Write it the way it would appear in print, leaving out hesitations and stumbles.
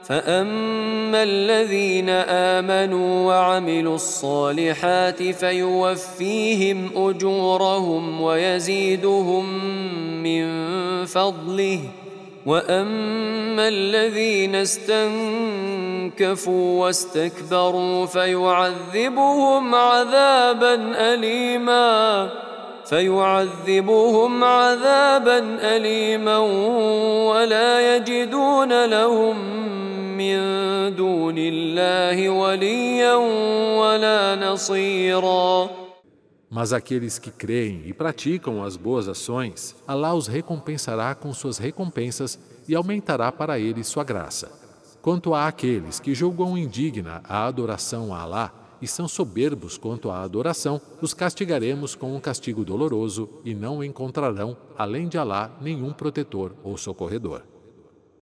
فأما الذين آمنوا وعملوا الصالحات فيوفيهم أجورهم ويزيدهم من فضله، وأما الذين استنكفوا واستكبروا فيعذبهم عذابا أليما ولا يجدون لهم من دون الله وليا ولا نصيرا. Mas aqueles que creem e praticam as boas ações, Alá os recompensará com suas recompensas e aumentará para eles sua graça. Quanto a aqueles que julgam indigna a adoração a Alá e são soberbos quanto à adoração, os castigaremos com um castigo doloroso e não encontrarão, além de Alá, nenhum protetor ou socorredor.